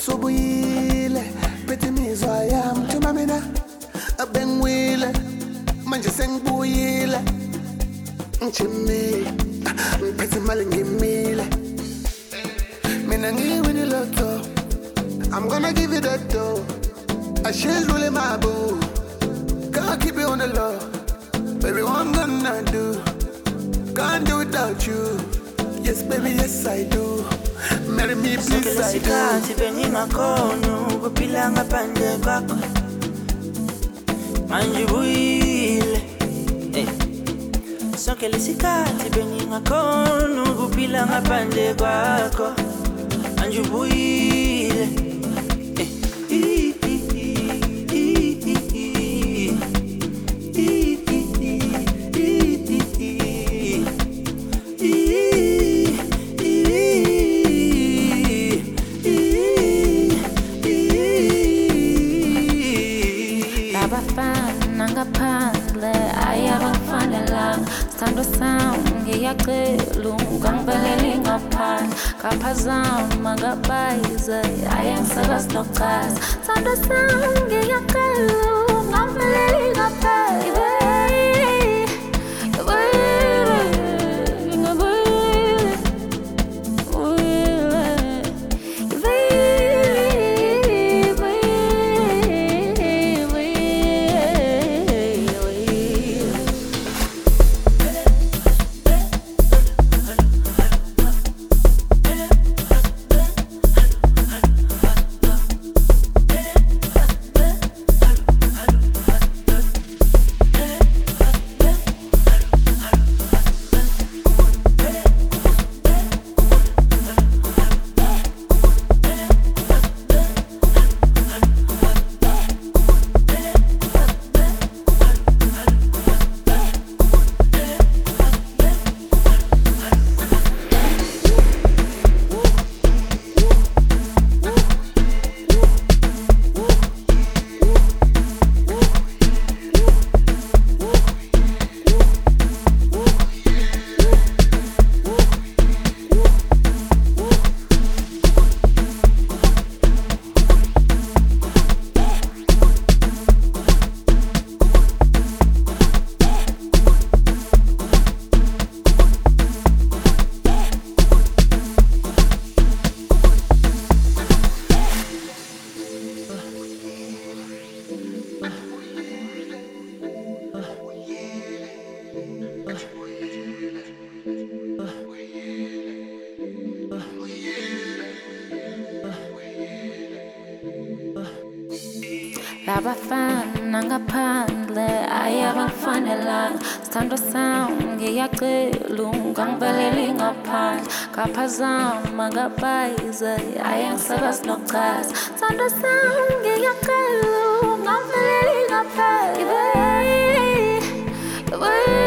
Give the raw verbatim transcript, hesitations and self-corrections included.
Usubuyile phethe imizwa yami thuma mina abengiwile manje sengibuyile ngijimile ngiphethe imali ngimile mina ngiwini lotto I'm gonna give you that dough I share really my boo can't keep it on the low baby what I'm gonna do can't do without you yes baby yes I do marry me please I do Sikhathi bengingakhona ukuphila ngaphandle kwakho manje ubuyile eh sonke lesikhathi bengingakhona ukuphila ngaphandle kwakho manje ubuyile eh ngaphandle ayabakufanelanga sithando sami ngiyacela ungangiveleli ngaphandle kaphazama ngabayize ayengisakazi nokuchaza sithando sami ngiyacela ungangiveleli ngaphandle labafana ngaphandle ayabakufanelanga sithando sami ngiyacela ungangiveleli ngaphandle kaphazama ngabayize ayengisakazi nokuchaza sithando sami ngiyacela ungangiveleli ngaphandle